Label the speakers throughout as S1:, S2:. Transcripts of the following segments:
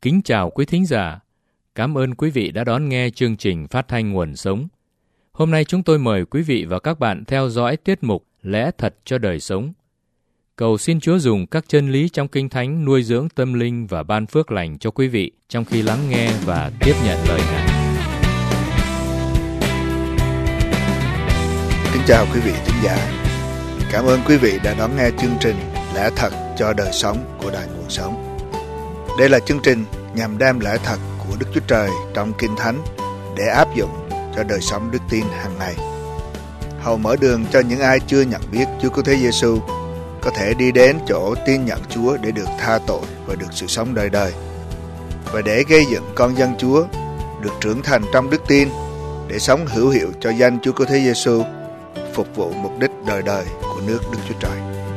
S1: Kính chào quý thính giả. Cảm ơn quý vị đã đón nghe chương trình phát thanh Nguồn Sống. Hôm nay chúng tôi mời quý vị và các bạn theo dõi tiết mục Lẽ Thật cho Đời Sống. Cầu xin Chúa dùng các chân lý trong Kinh Thánh nuôi dưỡng tâm linh và ban phước lành cho quý vị trong khi lắng nghe và tiếp nhận lời Ngài.
S2: Kính chào quý vị thính giả. Cảm ơn quý vị đã đón nghe chương trình Lẽ Thật cho Đời Sống của Đài Nguồn Sống. Đây là chương trình nhằm đem lẽ thật của Đức Chúa Trời trong Kinh Thánh để áp dụng cho đời sống đức tin hàng ngày. Hầu mở đường cho những ai chưa nhận biết Chúa Cứu Thế Giêsu có thể đi đến chỗ tin nhận Chúa để được tha tội và được sự sống đời đời, và để gây dựng con dân Chúa được trưởng thành trong đức tin để sống hữu hiệu cho danh Chúa Cứu Thế Giêsu, phục vụ mục đích đời đời của nước Đức Chúa Trời.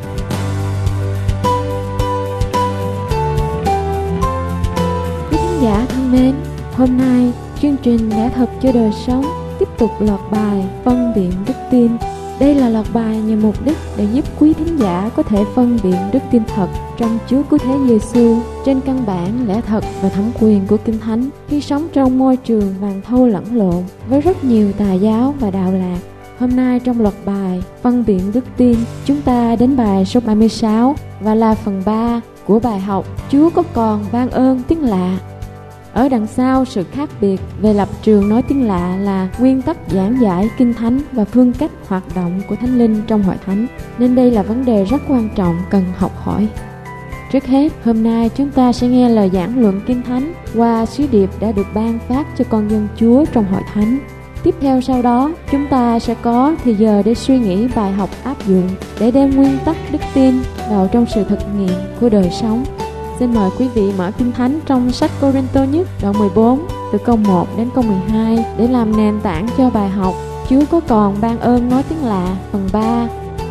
S3: Giả thân mến, hôm nay chương trình Lẽ Thật cho Đời Sống tiếp tục loạt bài phân biện đức tin. Đây là loạt bài nhằm mục đích để giúp quý thính giả có thể phân biện đức tin thật trong Chúa Cứu Thế Giêsu trên căn bản lẽ thật và thẩm quyền của Kinh Thánh, khi sống trong môi trường vàng thau lẫn lộn với rất nhiều tà giáo và đạo lạc. Hôm nay trong loạt bài phân biện đức tin, chúng ta đến bài số 36 và là phần 3 của bài học Chúa có còn ban ơn tiếng lạ. Ở đằng sau sự khác biệt về lập trường nói tiếng lạ là nguyên tắc giảng giải Kinh Thánh và phương cách hoạt động của Thánh Linh trong hội thánh, nên đây là vấn đề rất quan trọng cần học hỏi. Trước hết, hôm nay chúng ta sẽ nghe lời giảng luận Kinh Thánh qua sứ điệp đã được ban phát cho con dân Chúa trong hội thánh. Tiếp theo sau đó, chúng ta sẽ có thời giờ để suy nghĩ bài học áp dụng để đem nguyên tắc đức tin vào trong sự thực nghiệm của đời sống. Xin mời quý vị mở Kinh Thánh trong sách Cô-rinh-tô nhất đoạn 14 từ câu 1 đến câu 12 để làm nền tảng cho bài học Chúa có còn ban ơn nói tiếng lạ phần 3.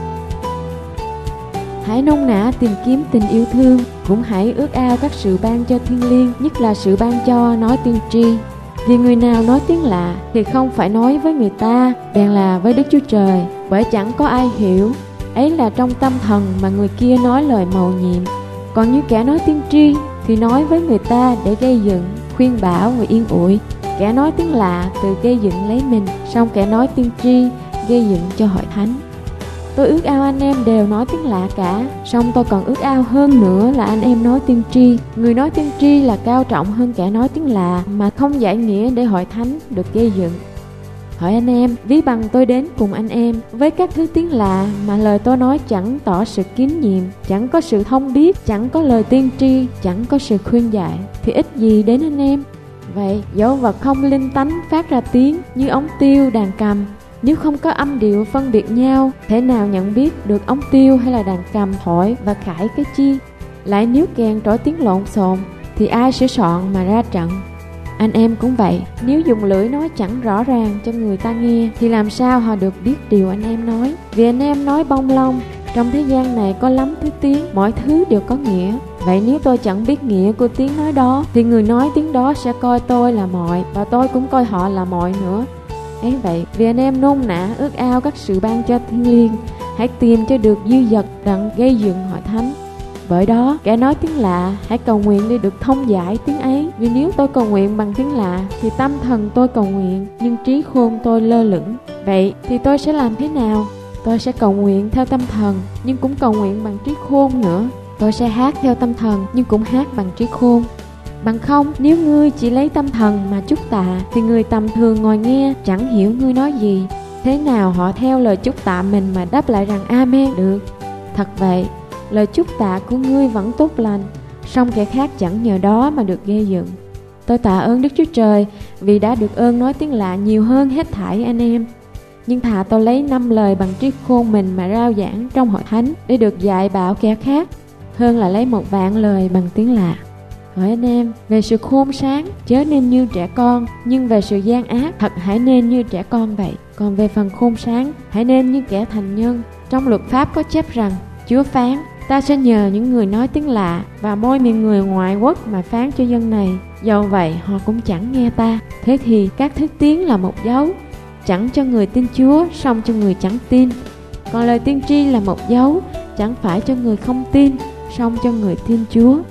S3: Hãy nôn nã tìm kiếm tình yêu thương, cũng hãy ước ao các sự ban cho thiêng liêng, nhất là sự ban cho nói tiên tri. Vì người nào nói tiếng lạ thì không phải nói với người ta, bèn là với Đức Chúa Trời, bởi chẳng có ai hiểu. Ấy là trong tâm thần mà người kia nói lời mầu nhiệm. Còn như kẻ nói tiên tri thì nói với người ta để gây dựng, khuyên bảo và yên ủi. Kẻ nói tiếng lạ tự gây dựng lấy mình, song kẻ nói tiên tri gây dựng cho hội thánh. Tôi ước ao anh em đều nói tiếng lạ cả, song tôi còn ước ao hơn nữa là anh em nói tiên tri. Người nói tiên tri là cao trọng hơn kẻ nói tiếng lạ, mà không giải nghĩa để hội thánh được gây dựng. Hỏi anh em, ví bằng tôi đến cùng anh em với các thứ tiếng lạ mà lời tôi nói chẳng tỏ sự kín nhiệm, chẳng có sự thông biết, chẳng có lời tiên tri, chẳng có sự khuyên dạy, thì ích gì đến anh em? Vậy dẫu vật không linh tánh phát ra tiếng như ống tiêu, đàn cầm, nếu không có âm điệu phân biệt nhau, thể nào nhận biết được ống tiêu hay là đàn cầm thổi và khải cái chi? Lại nếu kèn trỏ tiếng lộn xộn thì ai sửa soạn mà ra trận? Anh em cũng vậy, nếu dùng lưỡi nói chẳng rõ ràng cho người ta nghe thì làm sao họ được biết điều anh em nói? Vì anh em nói bông lông, trong thế gian này có lắm thứ tiếng, mọi thứ đều có nghĩa. Vậy nếu tôi chẳng biết nghĩa của tiếng nói đó thì người nói tiếng đó sẽ coi tôi là mọi, và tôi cũng coi họ là mọi nữa. Ấy vậy, vì anh em nôn nã ước ao các sự ban cho thiêng liêng, hãy tìm cho được dư dật đặng gây dựng hội thánh. Bởi đó, kẻ nói tiếng lạ hãy cầu nguyện để được thông giải tiếng ấy. Vì nếu tôi cầu nguyện bằng tiếng lạ thì tâm thần tôi cầu nguyện, nhưng trí khôn tôi lơ lửng. Vậy thì tôi sẽ làm thế nào? Tôi sẽ cầu nguyện theo tâm thần, nhưng cũng cầu nguyện bằng trí khôn nữa. Tôi sẽ hát theo tâm thần, nhưng cũng hát bằng trí khôn. Bằng không, nếu ngươi chỉ lấy tâm thần mà chúc tạ thì người tầm thường ngồi nghe chẳng hiểu ngươi nói gì. Thế nào họ theo lời chúc tạ mình mà đáp lại rằng Amen được? Thật vậy, lời chúc tạ của ngươi vẫn tốt lành, song kẻ khác chẳng nhờ đó mà được gây dựng. Tôi tạ ơn Đức Chúa Trời vì đã được ơn nói tiếng lạ nhiều hơn hết thảy anh em. Nhưng thà tôi lấy 5 lời bằng trí khôn mình mà rao giảng trong hội thánh để được dạy bảo kẻ khác, hơn là lấy 1,000,000 lời bằng tiếng lạ. Hỏi anh em, về sự khôn sáng chớ nên như trẻ con, nhưng về sự gian ác thật hãy nên như trẻ con vậy. Còn về phần khôn sáng hãy nên như kẻ thành nhân. Trong luật pháp có chép rằng Chúa phán, ta sẽ nhờ những người nói tiếng lạ và môi miệng người ngoại quốc mà phán cho dân này. Dầu vậy họ cũng chẳng nghe ta. Thế thì các thứ tiếng là một dấu, chẳng cho người tin Chúa, song cho người chẳng tin. Còn lời tiên tri là một dấu, chẳng phải cho người không tin, song cho người tin Chúa.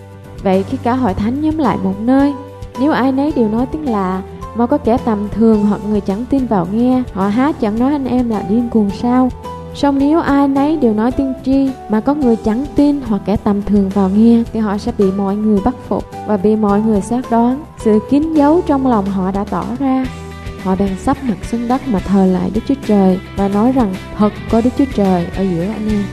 S3: Vậy khi cả hội thánh nhóm lại một nơi, nếu ai nấy đều nói tiếng lạ, mà có kẻ tầm thường hoặc người chẳng tin vào nghe, họ há chẳng nói anh em là điên cuồng sao? Song nếu ai nấy đều nói tiên tri, mà có người chẳng tin hoặc kẻ tầm thường vào nghe, thì họ sẽ bị mọi người bắt phục và bị mọi người xác đoán. Sự kín dấu trong lòng họ đã tỏ ra. Họ bèn sắp mặt xuống đất mà thờ lại Đức Chúa Trời và nói rằng thật có Đức Chúa Trời ở giữa anh em.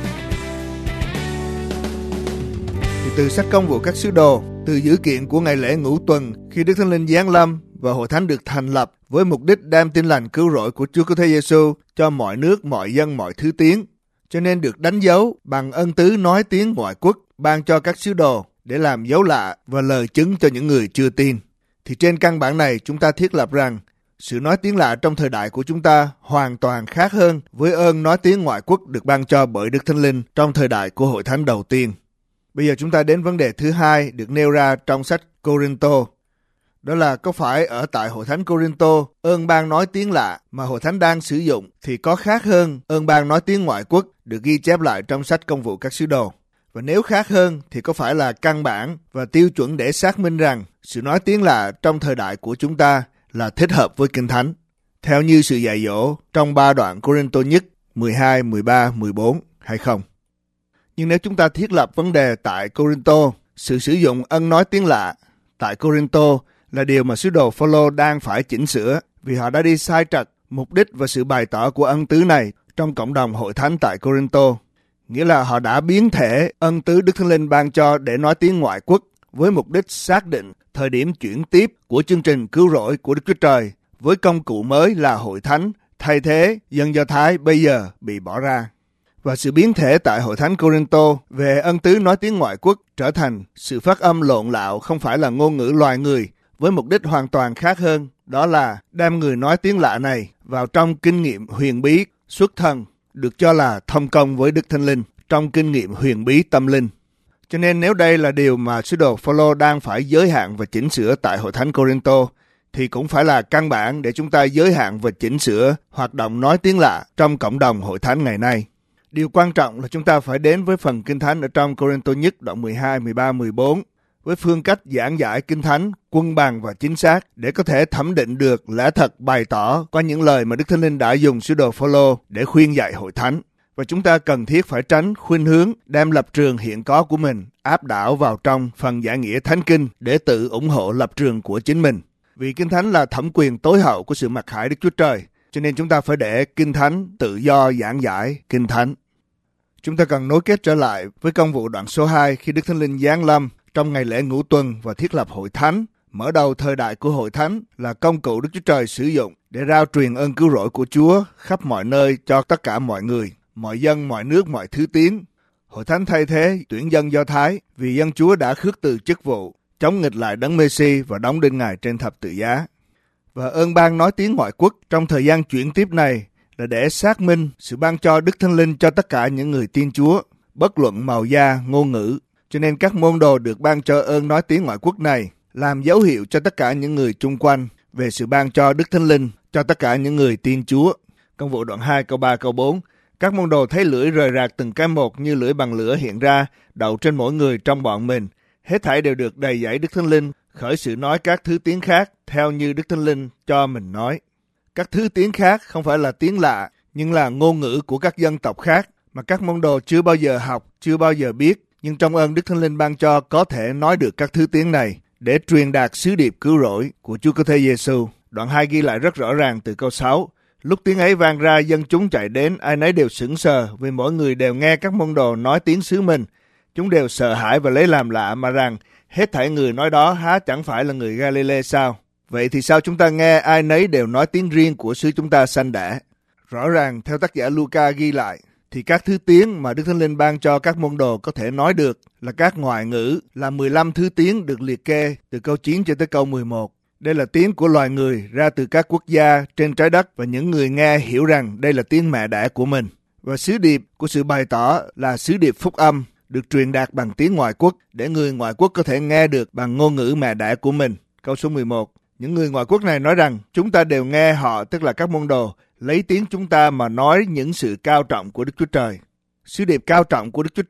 S2: Từ sách Công vụ các sứ đồ, từ dữ kiện của ngày lễ Ngũ Tuần khi Đức Thánh Linh giáng lâm và hội thánh được thành lập với mục đích đem tin lành cứu rỗi của Chúa Cứu Thế Giêsu cho mọi nước, mọi dân, mọi thứ tiếng, cho nên được đánh dấu bằng ân tứ nói tiếng ngoại quốc ban cho các sứ đồ để làm dấu lạ và lời chứng cho những người chưa tin. Thì trên căn bản này chúng ta thiết lập rằng sự nói tiếng lạ trong thời đại của chúng ta hoàn toàn khác hơn với ơn nói tiếng ngoại quốc được ban cho bởi Đức Thánh Linh trong thời đại của hội thánh đầu tiên. Bây giờ chúng ta đến vấn đề thứ hai được nêu ra trong sách Cô-rinh-tô. Đó là có phải ở tại hội thánh Cô-rinh-tô ơn ban nói tiếng lạ mà hội thánh đang sử dụng thì có khác hơn ơn ban nói tiếng ngoại quốc được ghi chép lại trong sách Công vụ các sứ đồ? Và nếu khác hơn thì có phải là căn bản và tiêu chuẩn để xác minh rằng sự nói tiếng lạ trong thời đại của chúng ta là thích hợp với Kinh Thánh, theo như sự dạy dỗ trong 3 đoạn Cô-rinh-tô nhất 12, 13, 14 hay không? Nhưng nếu chúng ta thiết lập vấn đề tại Cô-rinh-tô, sự sử dụng ân nói tiếng lạ tại Cô-rinh-tô là điều mà sứ đồ Phao-lô đang phải chỉnh sửa vì họ đã đi sai trật mục đích và sự bày tỏ của ân tứ này trong cộng đồng hội thánh tại Cô-rinh-tô. Nghĩa là họ đã biến thể ân tứ Đức Thánh Linh ban cho để nói tiếng ngoại quốc với mục đích xác định thời điểm chuyển tiếp của chương trình cứu rỗi của Đức Chúa Trời với công cụ mới là hội thánh thay thế dân Do Thái bây giờ bị bỏ ra. Và sự biến thể tại hội thánh Cô-rinh-tô về ân tứ nói tiếng ngoại quốc trở thành sự phát âm lộn lạo không phải là ngôn ngữ loài người với mục đích hoàn toàn khác hơn, đó là đem người nói tiếng lạ này vào trong kinh nghiệm huyền bí xuất thần được cho là thông công với Đức Thánh Linh trong kinh nghiệm huyền bí tâm linh. Cho nên nếu đây là điều mà sứ đồ Phao-lô đang phải giới hạn và chỉnh sửa tại hội thánh Cô-rinh-tô thì cũng phải là căn bản để chúng ta giới hạn và chỉnh sửa hoạt động nói tiếng lạ trong cộng đồng hội thánh ngày nay. Điều quan trọng là chúng ta phải đến với phần Kinh Thánh ở trong Cô-rinh-tô nhất đoạn 12, 13, 14 với phương cách giảng giải Kinh Thánh quân bằng và chính xác để có thể thẩm định được lẽ thật bày tỏ qua những lời mà Đức Thánh Linh đã dùng sứ đồ Phao-lô để khuyên dạy hội thánh. Và chúng ta cần thiết phải tránh khuynh hướng đem lập trường hiện có của mình áp đảo vào trong phần giải nghĩa Thánh Kinh để tự ủng hộ lập trường của chính mình. Vì Kinh Thánh là thẩm quyền tối hậu của sự mặc khải Đức Chúa Trời, cho nên chúng ta phải để Kinh Thánh tự do giảng giải Kinh Thánh. Chúng ta cần nối kết trở lại với công vụ đoạn số 2 khi Đức Thánh Linh giáng lâm trong ngày lễ Ngũ Tuần và thiết lập hội thánh. Mở đầu thời đại của hội thánh là công cụ Đức Chúa Trời sử dụng để rao truyền ơn cứu rỗi của Chúa khắp mọi nơi cho tất cả mọi người, mọi dân, mọi nước, mọi thứ tiếng. Hội thánh thay thế tuyển dân Do Thái vì dân Chúa đã khước từ chức vụ, chống nghịch lại Đấng Mê-si và đóng đinh Ngài trên thập tự giá. Và ơn ban nói tiếng ngoại quốc trong thời gian chuyển tiếp này là để xác minh sự ban cho Đức Thánh Linh cho tất cả những người tin Chúa, bất luận màu da, ngôn ngữ. Cho nên các môn đồ được ban cho ơn nói tiếng ngoại quốc này làm dấu hiệu cho tất cả những người chung quanh về sự ban cho Đức Thánh Linh cho tất cả những người tin Chúa. Công vụ đoạn 2 câu 3 câu 4. Các môn đồ thấy lưỡi rời rạc từng cái một như lưỡi bằng lửa hiện ra, đậu trên mỗi người trong bọn mình. Hết thảy đều được đầy dẫy Đức Thánh Linh, khởi sự nói các thứ tiếng khác theo như Đức Thánh Linh cho mình nói. Các thứ tiếng khác không phải là tiếng lạ, nhưng là ngôn ngữ của các dân tộc khác mà các môn đồ chưa bao giờ học, chưa bao giờ biết. Nhưng trong ơn Đức Thánh Linh ban cho có thể nói được các thứ tiếng này để truyền đạt sứ điệp cứu rỗi của Chúa Cứu Thế Giêsu. Đoạn 2 ghi lại rất rõ ràng từ câu 6. Lúc tiếng ấy vang ra, dân chúng chạy đến, ai nấy đều sững sờ vì mỗi người đều nghe các môn đồ nói tiếng xứ mình. Chúng đều sợ hãi và lấy làm lạ mà rằng hết thảy người nói đó há chẳng phải là người Galilee sao? Vậy thì sao chúng ta nghe ai nấy đều nói tiếng riêng của xứ chúng ta sanh đẻ? Rõ ràng theo tác giả Luca ghi lại thì các thứ tiếng mà Đức Thánh Linh ban cho các môn đồ có thể nói được là các ngoại ngữ, là 15 thứ tiếng được liệt kê từ câu 9 cho tới câu 11. Đây là tiếng của loài người ra từ các quốc gia trên trái đất và những người nghe hiểu rằng đây là tiếng mẹ đẻ của mình. Và sứ điệp của sự bày tỏ là sứ điệp phúc âm được truyền đạt bằng tiếng ngoại quốc để người ngoại quốc có thể nghe được bằng ngôn ngữ mẹ đẻ của mình. Câu số 11. Những người ngoại quốc này nói rằng chúng ta đều nghe họ, tức là các môn đồ, lấy tiếng chúng ta mà nói những sự cao trọng của Đức Chúa Trời. Sứ điệp cao trọng của Đức Chúa Trời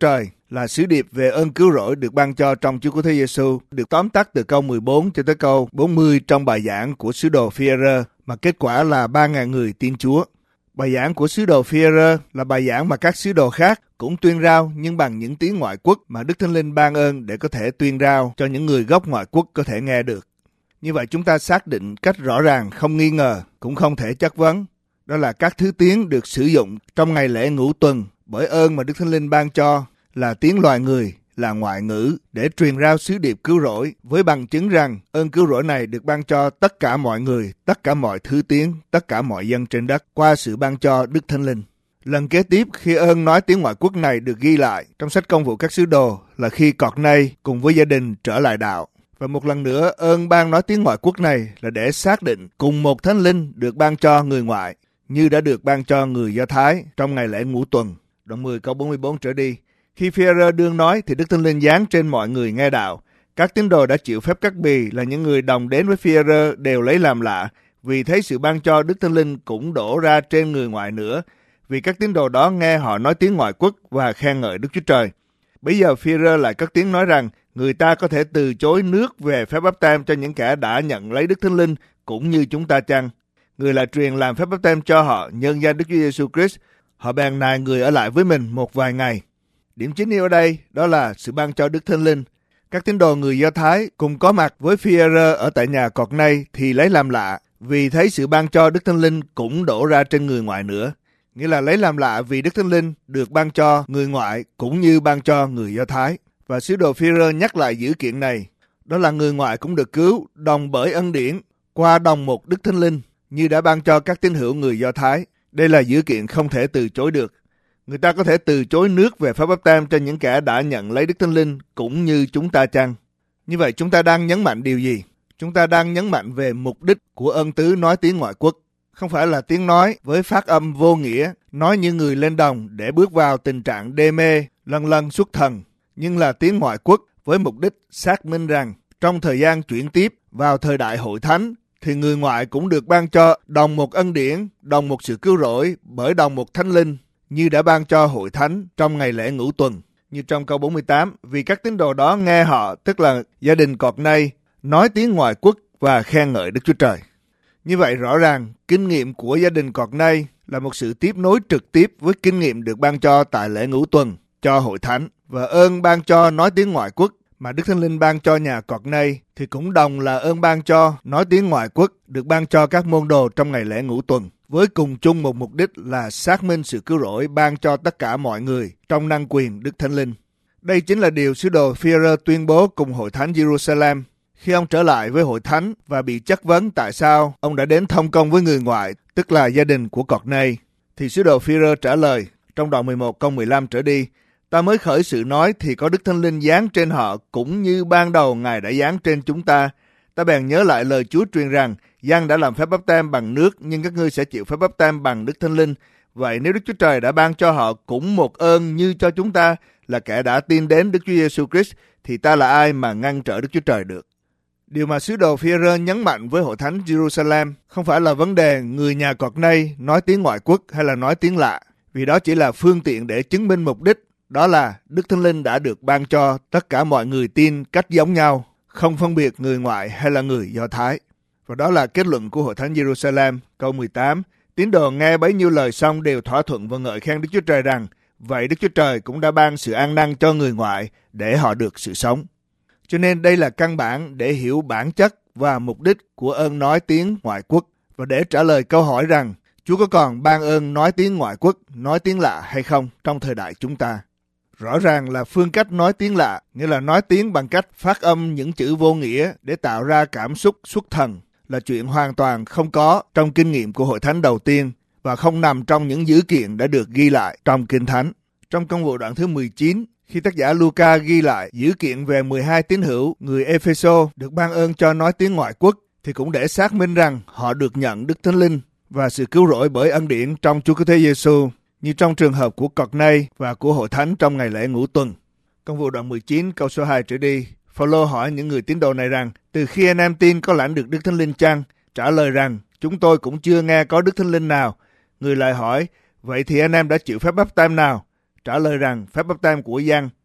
S2: là sứ điệp về ơn cứu rỗi được ban cho trong Chúa Cứu Thế Giêsu, được tóm tắt từ câu 14 cho tới câu 40 trong bài giảng của sứ đồ Phi-e-rơ, mà kết quả là 3.000 người tin Chúa. Bài giảng của sứ đồ Phi-e-rơ là bài giảng mà các sứ đồ khác cũng tuyên rao, nhưng bằng những tiếng ngoại quốc mà Đức Thánh Linh ban ơn để có thể tuyên rao cho những người gốc ngoại quốc có thể nghe được. Như vậy chúng ta xác định cách rõ ràng, không nghi ngờ, cũng không thể chất vấn. Đó là các thứ tiếng được sử dụng trong ngày lễ ngũ tuần bởi ơn mà Đức Thánh Linh ban cho là tiếng loài người, là ngoại ngữ để truyền rao sứ điệp cứu rỗi, với bằng chứng rằng ơn cứu rỗi này được ban cho tất cả mọi người, tất cả mọi thứ tiếng, tất cả mọi dân trên đất qua sự ban cho Đức Thánh Linh. Lần kế tiếp khi ơn nói tiếng ngoại quốc này được ghi lại trong sách Công vụ các sứ đồ là khi Cọt-nay cùng với gia đình trở lại đạo. Và một lần nữa ơn ban nói tiếng ngoại quốc này là để xác định cùng một Thánh Linh được ban cho người ngoại như đã được ban cho người Do Thái trong ngày lễ ngũ tuần. Đoạn 10 câu 44 trở đi. Khi Phi-e-rơ đương nói thì Đức Thánh Linh giáng trên mọi người nghe đạo. Các tín đồ đã chịu phép cắt bì là những người đồng đến với Phi-e-rơ đều lấy làm lạ, vì thấy sự ban cho Đức Thánh Linh cũng đổ ra trên người ngoại nữa, vì các tín đồ đó nghe họ nói tiếng ngoại quốc và khen ngợi Đức Chúa Trời. Bây giờ Phi-e-rơ lại cất tiếng nói rằng người ta có thể từ chối nước về phép báp-têm cho những kẻ đã nhận lấy Đức Thánh Linh cũng như chúng ta chăng? Người lại truyền làm phép báp-têm cho họ nhân danh Đức Chúa Giêsu Christ. Họ bèn nài người ở lại với mình một vài ngày. Điểm chính yếu ở đây đó là sự ban cho Đức Thánh Linh. Các tín đồ người Do Thái cùng có mặt với Phi-e-rơ ở tại nhà Cọt-nay thì lấy làm lạ, vì thấy sự ban cho Đức Thánh Linh cũng đổ ra trên người ngoại nữa. Nghĩa là lấy làm lạ vì Đức Thánh Linh được ban cho người ngoại cũng như ban cho người Do Thái. Và sứ đồ Phi-e-rơ nhắc lại dữ kiện này, đó là người ngoại cũng được cứu đồng bởi ân điển qua đồng một Đức Thánh Linh như đã ban cho các tín hữu người Do Thái. Đây là dữ kiện không thể từ chối được. Người ta có thể từ chối nước về phép báp-têm cho những kẻ đã nhận lấy Đức Thánh Linh cũng như chúng ta chăng? Như vậy chúng ta đang nhấn mạnh điều gì? Chúng ta đang nhấn mạnh về mục đích của ơn tứ nói tiếng ngoại quốc. Không phải là tiếng nói với phát âm vô nghĩa, nói như người lên đồng để bước vào tình trạng đê mê, lần lần xuất thần, nhưng là tiếng ngoại quốc với mục đích xác minh rằng trong thời gian chuyển tiếp vào thời đại hội thánh thì người ngoại cũng được ban cho đồng một ân điển, đồng một sự cứu rỗi bởi đồng một Thánh Linh như đã ban cho hội thánh trong ngày lễ ngũ tuần. Như trong câu 48, vì các tín đồ đó nghe họ, tức là gia đình Cọt-nay, nói tiếng ngoại quốc và khen ngợi Đức Chúa Trời. Như vậy rõ ràng, kinh nghiệm của gia đình Cọt-nay là một sự tiếp nối trực tiếp với kinh nghiệm được ban cho tại lễ ngũ tuần cho hội thánh, và ơn ban cho nói tiếng ngoại quốc mà Đức Thánh Linh ban cho nhà Cọt-nay thì cũng đồng là ơn ban cho nói tiếng ngoại quốc được ban cho các môn đồ trong ngày lễ ngũ tuần, với cùng chung một mục đích là xác minh sự cứu rỗi ban cho tất cả mọi người trong năng quyền Đức Thánh Linh. Đây chính là điều sứ đồ Phi-e-rơ tuyên bố cùng hội thánh Jerusalem khi ông trở lại với hội thánh và bị chất vấn tại sao ông đã đến thông công với người ngoại, tức là gia đình của Cọt-nay. Thì sứ đồ Phi-e-rơ trả lời trong đoạn 11 câu 15 trở đi: Ta mới khởi sự nói thì có Đức Thánh Linh giáng trên họ cũng như ban đầu Ngài đã giáng trên chúng ta. Ta bèn nhớ lại lời Chúa truyền rằng Giăng đã làm phép báp-têm bằng nước, nhưng các ngươi sẽ chịu phép báp-têm bằng Đức Thánh Linh. Vậy nếu Đức Chúa Trời đã ban cho họ cũng một ơn như cho chúng ta là kẻ đã tin đến Đức Chúa Giêsu Christ, thì ta là ai mà ngăn trở Đức Chúa Trời được? Điều mà sứ đồ Phi-e-rơ nhấn mạnh với hội thánh Jerusalem không phải là vấn đề người nhà Cọt-nay nói tiếng ngoại quốc hay là nói tiếng lạ, vì đó chỉ là phương tiện để chứng minh mục đích, đó là Đức Thánh Linh đã được ban cho tất cả mọi người tin cách giống nhau, không phân biệt người ngoại hay là người Do Thái. Và đó là kết luận của hội thánh Jerusalem, câu 18. Tín đồ nghe bấy nhiêu lời xong đều thỏa thuận và ngợi khen Đức Chúa Trời rằng vậy Đức Chúa Trời cũng đã ban sự an năng cho người ngoại để họ được sự sống. Cho nên đây là căn bản để hiểu bản chất và mục đích của ơn nói tiếng ngoại quốc, và để trả lời câu hỏi rằng Chúa có còn ban ơn nói tiếng ngoại quốc, nói tiếng lạ hay không trong thời đại chúng ta. Rõ ràng là phương cách nói tiếng lạ, nghĩa là nói tiếng bằng cách phát âm những chữ vô nghĩa để tạo ra cảm xúc xuất thần, là chuyện hoàn toàn không có trong kinh nghiệm của hội thánh đầu tiên và không nằm trong những dữ kiện đã được ghi lại trong Kinh Thánh. Trong Công vụ đoạn thứ 19, khi tác giả Luca ghi lại dữ kiện về 12 tín hữu người Ê-phê-sô được ban ơn cho nói tiếng ngoại quốc, thì cũng để xác minh rằng họ được nhận Đức Thánh Linh và sự cứu rỗi bởi ân điển trong Chúa Cứu Thế Giêsu, như trong trường hợp của Cọt-nay và của hội thánh trong ngày lễ ngũ tuần. Công vụ đoạn 19 câu số 2 trở đi, Phao-lô hỏi những người tín đồ này rằng từ khi anh em tin có lãnh được Đức Thánh Linh chăng? Trả lời rằng chúng tôi cũng chưa nghe có Đức Thánh Linh nào. Người lại hỏi vậy thì anh em đã chịu phép báp-têm nào? Trả lời rằng phép báp-têm của Giăng.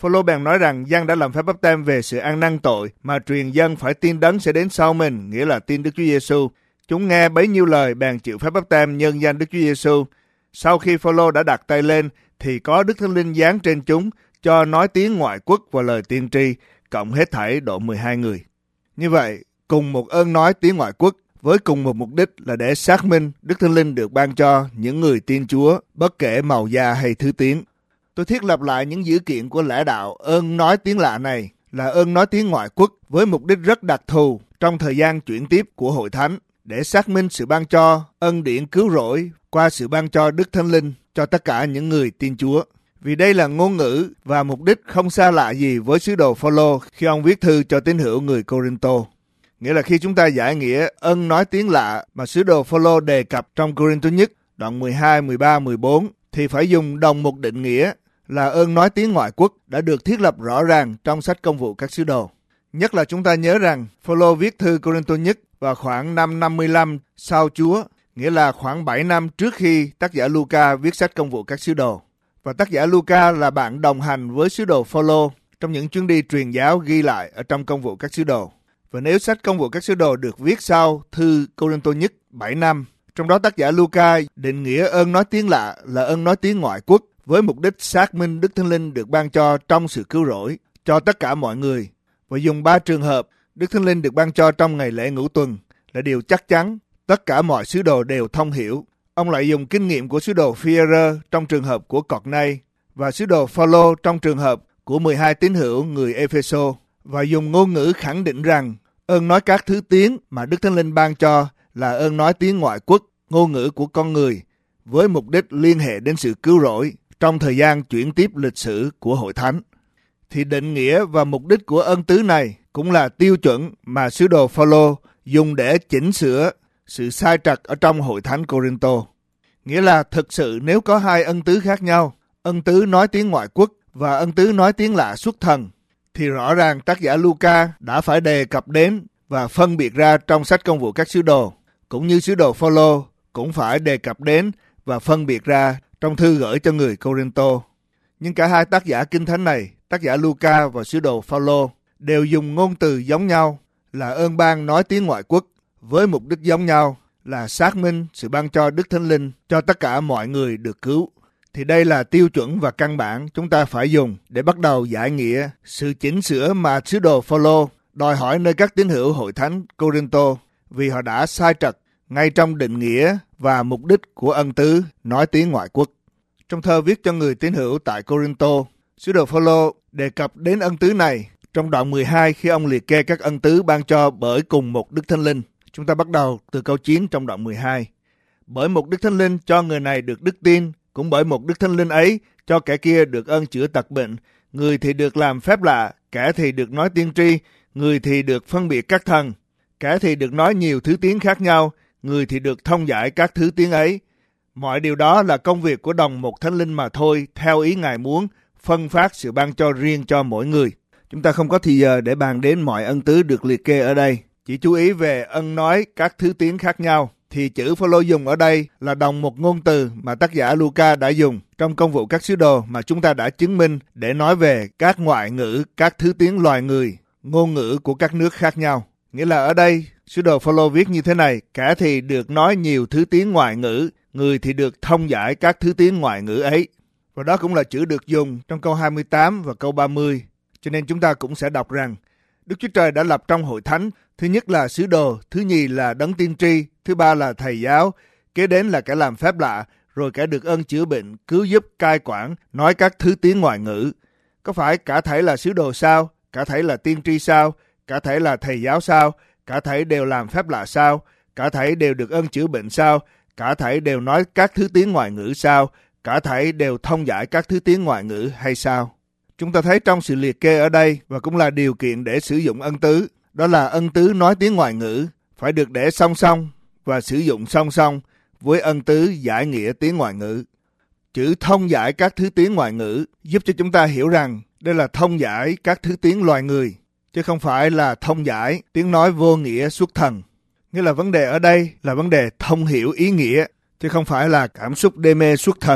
S2: Phô-lô bèn nói rằng dân đã làm phép báp têm về sự ăn năn tội mà truyền dân phải tin đấng sẽ đến sau mình, nghĩa là tin Đức Chúa Giêsu. Chúng nghe bấy nhiêu lời bèn chịu phép báp têm nhân danh Đức Chúa Giêsu. Sau khi Phô-lô đã đặt tay lên thì có Đức Thánh Linh giáng trên chúng cho nói tiếng ngoại quốc và lời tiên tri, cộng hết thảy độ 12 người. Như vậy, cùng một ơn nói tiếng ngoại quốc với cùng một mục đích là để xác minh Đức Thánh Linh được ban cho những người tin Chúa, bất kể màu da hay thứ tiếng. Tôi thiết lập lại những dữ kiện của lẽ đạo ơn nói tiếng lạ này là ơn nói tiếng ngoại quốc với mục đích rất đặc thù trong thời gian chuyển tiếp của Hội Thánh để xác minh sự ban cho ân điển cứu rỗi qua sự ban cho Đức Thánh Linh cho tất cả những người tin Chúa. Vì đây là ngôn ngữ và mục đích không xa lạ gì với sứ đồ Phô-lô khi ông viết thư cho tín hữu người Cô-rinh-tô. Nghĩa là khi chúng ta giải nghĩa ân nói tiếng lạ mà sứ đồ Phô-lô đề cập trong Cô-rinh-tô nhất đoạn 12, 13, 14 thì phải dùng đồng một định nghĩa là ơn nói tiếng ngoại quốc đã được thiết lập rõ ràng trong sách Công vụ các sứ đồ. Nhất là chúng ta nhớ rằng Phô-lô viết thư Cô-rinh-tô nhất vào khoảng năm 55 sau Chúa, nghĩa là khoảng 7 năm trước khi tác giả Luca viết sách Công vụ các sứ đồ. Và tác giả Luca là bạn đồng hành với sứ đồ Phô-lô trong những chuyến đi truyền giáo ghi lại ở trong Công vụ các sứ đồ. Và nếu sách Công vụ các sứ đồ được viết sau thư Cô-rinh-tô nhất 7 năm, trong đó tác giả Luca định nghĩa ơn nói tiếng lạ là ơn nói tiếng ngoại quốc với mục đích xác minh Đức Thánh Linh được ban cho trong sự cứu rỗi cho tất cả mọi người. Và dùng 3 trường hợp Đức Thánh Linh được ban cho trong ngày lễ ngũ tuần là điều chắc chắn tất cả mọi sứ đồ đều thông hiểu. Ông lại dùng kinh nghiệm của sứ đồ Phi-e-rơ trong trường hợp của Cọt-nay và sứ đồ Phao-lô trong trường hợp của 12 tín hữu người Ê-phê-sô và dùng ngôn ngữ khẳng định rằng ơn nói các thứ tiếng mà Đức Thánh Linh ban cho là ơn nói tiếng ngoại quốc, ngôn ngữ của con người với mục đích liên hệ đến sự cứu rỗi trong thời gian chuyển tiếp lịch sử của Hội Thánh. Thì định nghĩa và mục đích của ân tứ này cũng là tiêu chuẩn mà sứ đồ Phao-lô dùng để chỉnh sửa sự sai trật ở trong Hội Thánh Cô-rinh-tô. Nghĩa là thực sự nếu có 2 ân tứ khác nhau, ân tứ nói tiếng ngoại quốc và ân tứ nói tiếng lạ xuất thần, thì rõ ràng tác giả Luca đã phải đề cập đến và phân biệt ra trong sách Công vụ các sứ đồ, cũng như sứ đồ Phao-lô cũng phải đề cập đến và phân biệt ra trong thư gửi cho người Cô-rinh-tô. Nhưng cả hai tác giả Kinh Thánh này, tác giả Luca và sứ đồ Phao-lô, đều dùng ngôn từ giống nhau là ơn ban nói tiếng ngoại quốc với mục đích giống nhau là xác minh sự ban cho Đức Thánh Linh cho tất cả mọi người được cứu. Thì đây là tiêu chuẩn và căn bản chúng ta phải dùng để bắt đầu giải nghĩa sự chỉnh sửa mà sứ đồ Phao-lô đòi hỏi nơi các tín hữu Hội Thánh Cô-rinh-tô vì họ đã sai trật ngay trong định nghĩa và mục đích của ân tứ nói tiếng ngoại quốc. Trong thơ viết cho người tín hữu tại Cô-rinh-tô, sứ đồ Phao-lô đề cập đến ân tứ này trong đoạn 12 khi ông liệt kê các ân tứ ban cho bởi cùng một Đức Thánh Linh. Chúng ta bắt đầu từ câu 9 trong đoạn 12. Bởi một Đức Thánh Linh cho người này được đức tin, cũng bởi một Đức Thánh Linh ấy cho kẻ kia được ơn chữa tật bệnh, người thì được làm phép lạ, kẻ thì được nói tiên tri, người thì được phân biệt các thần, kẻ thì được nói nhiều thứ tiếng khác nhau, người thì được thông giải các thứ tiếng ấy. Mọi điều đó là công việc của đồng một Thánh Linh mà thôi, theo ý Ngài muốn, phân phát sự ban cho riêng cho mỗi người. Chúng ta không có thì giờ để bàn đến mọi ân tứ được liệt kê ở đây. Chỉ chú ý về ân nói các thứ tiếng khác nhau, thì chữ Phao-lô dùng ở đây là đồng một ngôn từ mà tác giả Luca đã dùng trong Công vụ các sứ đồ mà chúng ta đã chứng minh để nói về các ngoại ngữ, các thứ tiếng loài người, ngôn ngữ của các nước khác nhau. Nghĩa là ở đây, sứ đồ Phao-lô viết như thế này, kẻ thì được nói nhiều thứ tiếng ngoại ngữ, người thì được thông giải các thứ tiếng ngoại ngữ ấy. Và đó cũng là chữ được dùng trong câu 28 và câu 30. Cho nên chúng ta cũng sẽ đọc rằng Đức Chúa Trời đã lập trong Hội Thánh, thứ nhất là sứ đồ, thứ nhì là đấng tiên tri, thứ ba là thầy giáo, kế đến là kẻ làm phép lạ, rồi kẻ được ơn chữa bệnh, cứu giúp, cai quản, nói các thứ tiếng ngoại ngữ. Có phải cả thảy là sứ đồ sao? Cả thảy là tiên tri sao? Cả thảy là thầy giáo sao? Cả thảy đều làm phép lạ sao? Cả thảy đều được ơn chữa bệnh sao? Cả thảy đều nói các thứ tiếng ngoại ngữ sao? Cả thảy đều thông giải các thứ tiếng ngoại ngữ hay sao? Chúng ta thấy trong sự liệt kê ở đây và cũng là điều kiện để sử dụng ân tứ, đó là ân tứ nói tiếng ngoại ngữ phải được để song song và sử dụng song song với ân tứ giải nghĩa tiếng ngoại ngữ. Chữ thông giải các thứ tiếng ngoại ngữ giúp cho chúng ta hiểu rằng đây là thông giải các thứ tiếng loài người, chứ không phải là thông giải tiếng nói vô nghĩa xuất thần. Nghĩa là vấn đề ở đây là vấn đề thông hiểu ý nghĩa, chứ không phải là cảm xúc đê mê xuất thần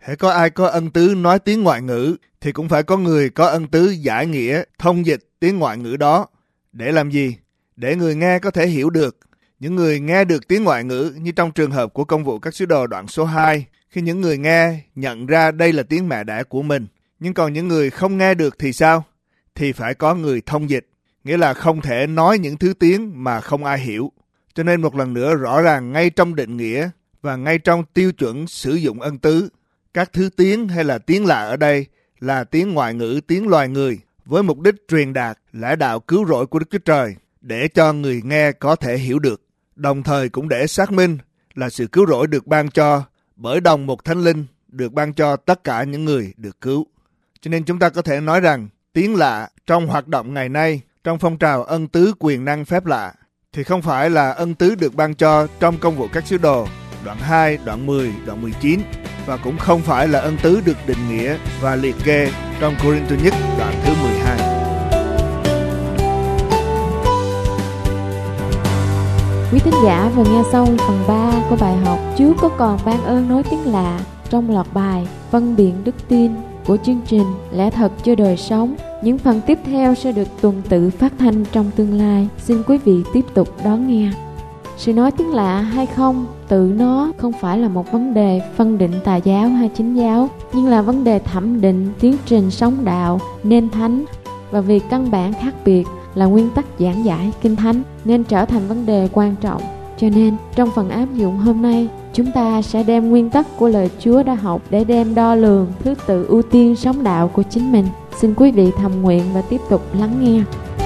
S2: Hễ có ai có ân tứ nói tiếng ngoại ngữ thì cũng phải có người có ân tứ giải nghĩa, thông dịch tiếng ngoại ngữ đó. Để làm gì? Để người nghe có thể hiểu được. Những người nghe được tiếng ngoại ngữ, như trong trường hợp của Công vụ các sứ đồ đoạn số 2, khi những người nghe nhận ra đây là tiếng mẹ đẻ của mình. Nhưng còn những người không nghe được thì sao? Thì phải có người thông dịch, nghĩa là không thể nói những thứ tiếng mà không ai hiểu. Cho nên một lần nữa rõ ràng ngay trong định nghĩa và ngay trong tiêu chuẩn sử dụng ân tứ, các thứ tiếng hay là tiếng lạ ở đây là tiếng ngoại ngữ, tiếng loài người, với mục đích truyền đạt lẽ đạo cứu rỗi của Đức Chúa Trời để cho người nghe có thể hiểu được. Đồng thời cũng để xác minh là sự cứu rỗi được ban cho bởi đồng một Thánh Linh, được ban cho tất cả những người được cứu. Cho nên chúng ta có thể nói rằng tiếng lạ trong hoạt động ngày nay, trong phong trào ân tứ quyền năng phép lạ, thì không phải là ân tứ được ban cho trong Công vụ các sứ đồ đoạn 2, đoạn 10, đoạn 19, và cũng không phải là ân tứ được định nghĩa và liệt kê trong Cô-rinh-tô nhất đoạn thứ 12.
S3: Quý thính giả vừa nghe xong phần 3 của bài học Chúa có còn ban ơn nói tiếng lạ trong loạt bài Phân biện đức tin của chương trình Lẽ thật cho đời sống. Những phần tiếp theo sẽ được tuần tự phát thanh trong tương lai. Xin quý vị tiếp tục đón nghe. Sự nói tiếng lạ hay không, tự nó không phải là một vấn đề phân định tà giáo hay chính giáo, nhưng là vấn đề thẩm định tiến trình sống đạo nên thánh, và vì căn bản khác biệt là nguyên tắc giảng giải kinh thánh nên trở thành vấn đề quan trọng. Cho nên trong phần áp dụng hôm nay, chúng ta sẽ đem nguyên tắc của lời Chúa đã học để đem đo lường thứ tự ưu tiên sống đạo của chính mình. Xin quý vị thầm nguyện và tiếp tục lắng nghe.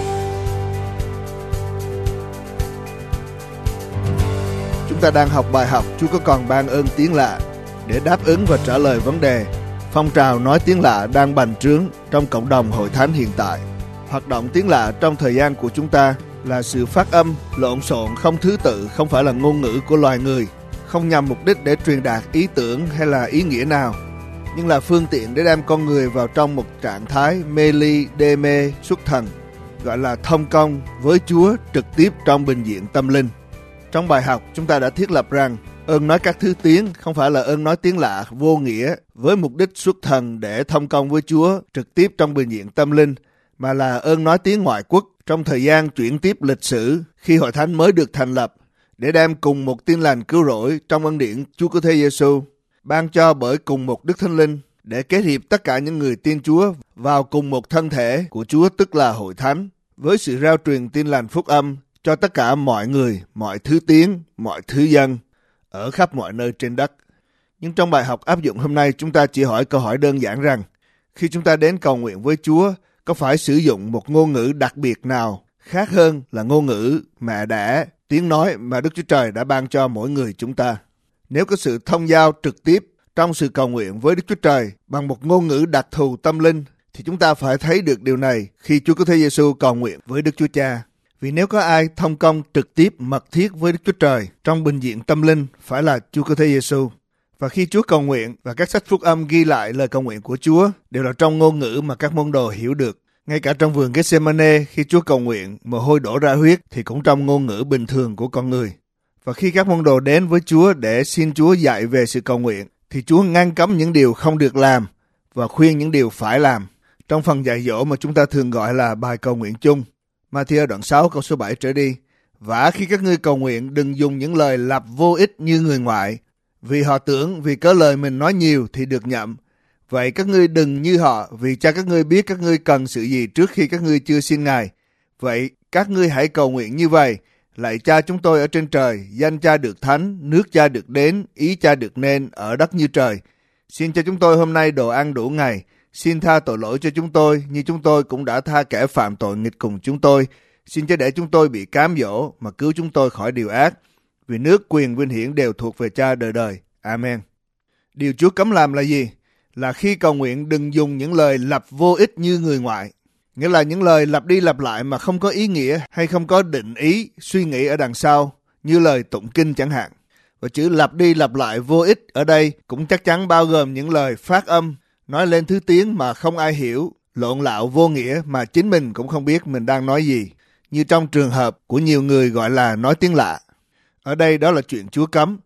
S2: Chúng ta đang học bài học Chúa có còn ban ơn tiếng lạ để đáp ứng và trả lời vấn đề phong trào nói tiếng lạ đang bành trướng trong cộng đồng hội thánh hiện tại. Hoạt động tiếng lạ trong thời gian của chúng ta là sự phát âm lộn xộn, không thứ tự, không phải là ngôn ngữ của loài người, không nhằm mục đích để truyền đạt ý tưởng hay là ý nghĩa nào, nhưng là phương tiện để đem con người vào trong một trạng thái mê ly, đê mê, xuất thần, gọi là thông công với Chúa trực tiếp trong bình diện tâm linh. Trong bài học, chúng ta đã thiết lập rằng ơn nói các thứ tiếng không phải là ơn nói tiếng lạ vô nghĩa với mục đích xuất thần để thông công với Chúa trực tiếp trong bình diện tâm linh, mà là ơn nói tiếng ngoại quốc trong thời gian chuyển tiếp lịch sử khi hội thánh mới được thành lập để đem cùng một tin lành cứu rỗi trong ân điển Chúa Cứu Thế Giêsu ban cho bởi cùng một Đức Thánh Linh để kết hiệp tất cả những người tin Chúa vào cùng một thân thể của Chúa, tức là hội thánh, với sự rao truyền tin lành phúc âm cho tất cả mọi người, mọi thứ tiếng, mọi thứ dân ở khắp mọi nơi trên đất. Nhưng trong bài học áp dụng hôm nay, chúng ta chỉ hỏi câu hỏi đơn giản rằng khi chúng ta đến cầu nguyện với Chúa, có phải sử dụng một ngôn ngữ đặc biệt nào khác hơn là ngôn ngữ mẹ đẻ, tiếng nói mà Đức Chúa Trời đã ban cho mỗi người chúng ta? Nếu có sự thông giao trực tiếp trong sự cầu nguyện với Đức Chúa Trời bằng một ngôn ngữ đặc thù tâm linh, thì chúng ta phải thấy được điều này khi Chúa Cứu Thế Giêsu cầu nguyện với Đức Chúa Cha. Vì nếu có ai thông công trực tiếp mật thiết với Đức Chúa Trời trong bình diện tâm linh phải là Chúa Cứu Thế Giêsu. Và khi Chúa cầu nguyện và các sách phúc âm ghi lại lời cầu nguyện của Chúa đều là trong ngôn ngữ mà các môn đồ hiểu được. Ngay cả trong vườn Gethsemane khi Chúa cầu nguyện mồ hôi đổ ra huyết thì cũng trong ngôn ngữ bình thường của con người. Và khi các môn đồ đến với Chúa để xin Chúa dạy về sự cầu nguyện thì Chúa ngăn cấm những điều không được làm và khuyên những điều phải làm. Trong phần dạy dỗ mà chúng ta thường gọi là bài cầu nguyện chung, Ma-thi-ơ đoạn 6 câu số 7 trở đi: Vả khi các ngươi cầu nguyện, đừng dùng những lời lặp vô ích như người ngoại, vì họ tưởng vì có lời mình nói nhiều thì được nhậm. Vậy các ngươi đừng như họ, vì Cha các ngươi biết các ngươi cần sự gì trước khi các ngươi chưa xin Ngài. Vậy các ngươi hãy cầu nguyện như vậy: Lạy Cha chúng tôi ở trên trời, danh Cha được thánh, nước Cha được đến, ý Cha được nên ở đất như trời. Xin cho chúng tôi hôm nay đồ ăn đủ ngày. Xin tha tội lỗi cho chúng tôi, như chúng tôi cũng đã tha kẻ phạm tội nghịch cùng chúng tôi. Xin cho để chúng tôi bị cám dỗ, mà cứu chúng tôi khỏi điều ác. Vì nước, quyền, vinh hiển đều thuộc về Cha đời đời. Amen. Điều Chúa cấm làm là gì? Là khi cầu nguyện đừng dùng những lời lặp vô ích như người ngoại. Nghĩa là những lời lặp đi lặp lại mà không có ý nghĩa hay không có định ý, suy nghĩ ở đằng sau, như lời tụng kinh chẳng hạn. Và chữ lặp đi lặp lại vô ích ở đây cũng chắc chắn bao gồm những lời phát âm, nói lên thứ tiếng mà không ai hiểu, lộn lạo vô nghĩa mà chính mình cũng không biết mình đang nói gì, như trong trường hợp của nhiều người gọi là nói tiếng lạ. Ở đây đó là chuyện Chúa cấm,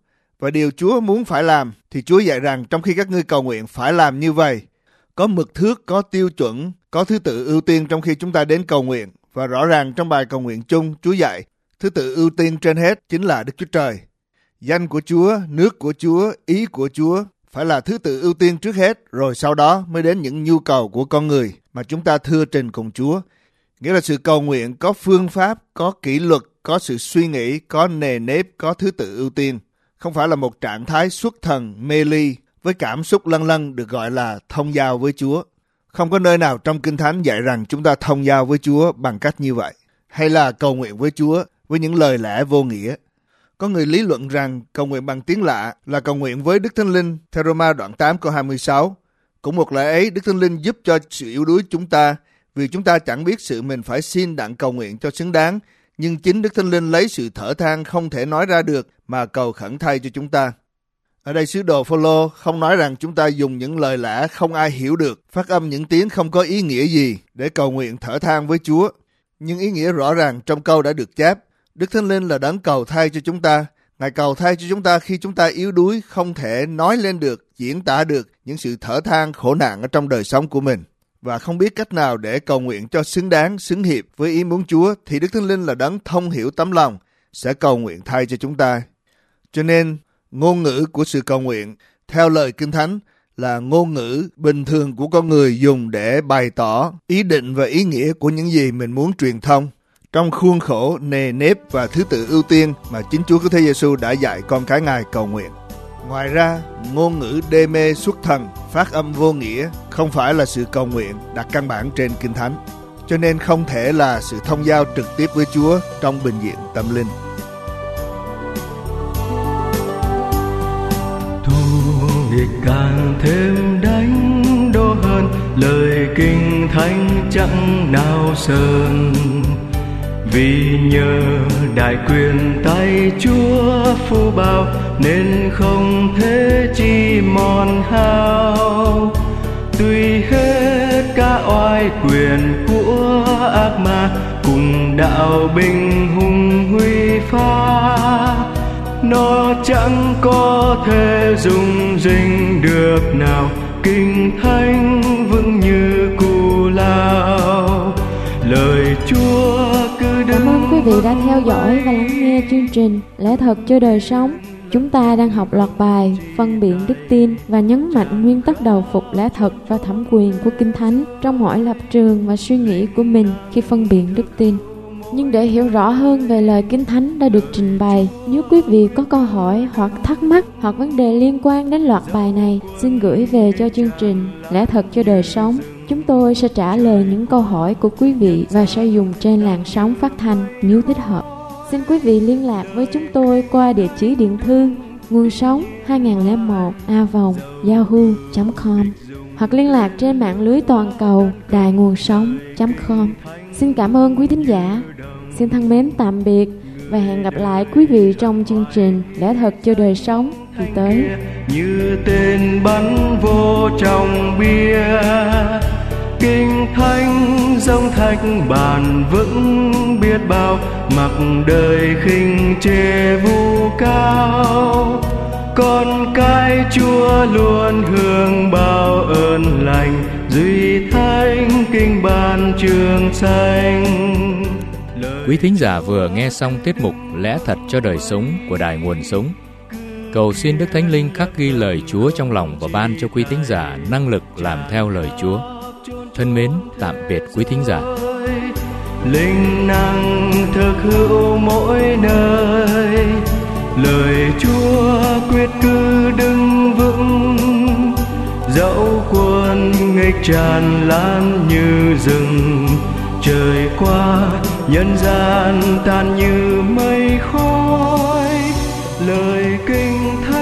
S2: Và điều Chúa muốn phải làm thì Chúa dạy rằng trong khi các ngươi cầu nguyện phải làm như vậy. Có mực thước, có tiêu chuẩn, có thứ tự ưu tiên trong khi chúng ta đến cầu nguyện. Và rõ ràng trong bài cầu nguyện chung, Chúa dạy thứ tự ưu tiên trên hết chính là Đức Chúa Trời. Danh của Chúa, nước của Chúa, ý của Chúa phải là thứ tự ưu tiên trước hết, rồi sau đó mới đến những nhu cầu của con người mà chúng ta thưa trình cùng Chúa. Nghĩa là sự cầu nguyện có phương pháp, có kỷ luật, có sự suy nghĩ, có nề nếp, có thứ tự ưu tiên. Không phải là một trạng thái xuất thần, mê ly, với cảm xúc lâng lâng được gọi là thông giao với Chúa. Không có nơi nào trong Kinh Thánh dạy rằng chúng ta thông giao với Chúa bằng cách như vậy, hay là cầu nguyện với Chúa với những lời lẽ vô nghĩa. Có người lý luận rằng cầu nguyện bằng tiếng lạ là cầu nguyện với Đức Thánh Linh, theo Roma đoạn 8 câu 26. Cũng một lẽ ấy, Đức Thánh Linh giúp cho sự yếu đuối chúng ta, vì chúng ta chẳng biết sự mình phải xin đặng cầu nguyện cho xứng đáng, nhưng chính Đức Thánh Linh lấy sự thở than không thể nói ra được mà cầu khẩn thay cho chúng ta. Ở đây sứ đồ Phôlô không nói rằng chúng ta dùng những lời lẽ không ai hiểu được, phát âm những tiếng không có ý nghĩa gì để cầu nguyện thở than với Chúa. Nhưng ý nghĩa rõ ràng trong câu đã được chép. Đức Thánh Linh là đấng cầu thay cho chúng ta. Ngài cầu thay cho chúng ta khi chúng ta yếu đuối, không thể nói lên được, diễn tả được những sự thở than khổ nạn ở trong đời sống của mình. Và không biết cách nào để cầu nguyện cho xứng đáng, xứng hiệp với ý muốn Chúa, thì Đức Thánh Linh là đấng thông hiểu tấm lòng, sẽ cầu nguyện thay cho chúng ta. Cho nên, ngôn ngữ của sự cầu nguyện, theo lời Kinh Thánh, là ngôn ngữ bình thường của con người dùng để bày tỏ ý định và ý nghĩa của những gì mình muốn truyền thông, trong khuôn khổ, nề nếp và thứ tự ưu tiên mà chính Chúa Cứu Thế Giêsu đã dạy con cái Ngài cầu nguyện. Ngoài ra, ngôn ngữ đê mê xuất thần, phát âm vô nghĩa không phải là sự cầu nguyện đặt căn bản trên Kinh Thánh, cho nên không thể là sự thông giao trực tiếp với Chúa trong bình diện tâm linh.
S4: Nghịch càng thêm đánh đố hơn, lời kinh thánh chẳng nào sơn. Vì nhờ đại quyền tay Chúa phù bào, nên không thể chi mòn hao. Tuy hết cả oai quyền của ác ma, cùng đạo binh hùng huy phá, nó chẳng có thể rung rinh được nào. Kinh thánh vững như cù lao, lời Chúa cứ đứng.
S3: Cảm ơn quý vị đã theo dõi và lắng nghe chương trình Lẽ Thật Cho Đời Sống. Chúng ta đang học loạt bài phân biện đức tin và nhấn mạnh nguyên tắc đầu phục lẽ thật và thẩm quyền của Kinh Thánh trong mọi lập trường và suy nghĩ của mình khi phân biện đức tin. Nhưng để hiểu rõ hơn về lời Kinh Thánh đã được trình bày, nếu quý vị có câu hỏi hoặc thắc mắc hoặc vấn đề liên quan đến loạt bài này, xin gửi về cho chương trình Lẽ Thật Cho Đời Sống. Chúng tôi sẽ trả lời những câu hỏi của quý vị và sẽ dùng trên làn sóng phát thanh nếu thích hợp. Xin quý vị liên lạc với chúng tôi qua địa chỉ điện thư nguồn sống 2001a@yahoo.com hoặc liên lạc trên mạng lưới toàn cầu đài nguồn sống.com. Xin cảm ơn quý thính giả. Xin thân mến tạm biệt và hẹn gặp lại quý vị trong chương trình Lẽ Thật Cho Đời Sống kỳ tới.
S4: Như tên bắn vô trong bia, kinh thánh giống thạch bàn vững biết bao, mặc đời khinh chê vu cao. Con cái Chúa luôn hương bao ơn lành, duy thánh kinh ban trường xanh.
S1: Quý thính giả vừa nghe xong tiết mục Lẽ Thật Cho Đời Sống của Đài Nguồn Sống. Cầu xin Đức Thánh Linh khắc ghi lời Chúa trong lòng và ban cho quý thính giả năng lực làm theo lời Chúa. Thân mến, tạm biệt quý thính giả.
S4: Linh năng thực hữu mỗi nơi, lời Chúa quyết cứ đứng vững. Dẫu quân nghịch tràn lan như rừng, trời qua nhân gian tan như mây khói, lời kinh thánh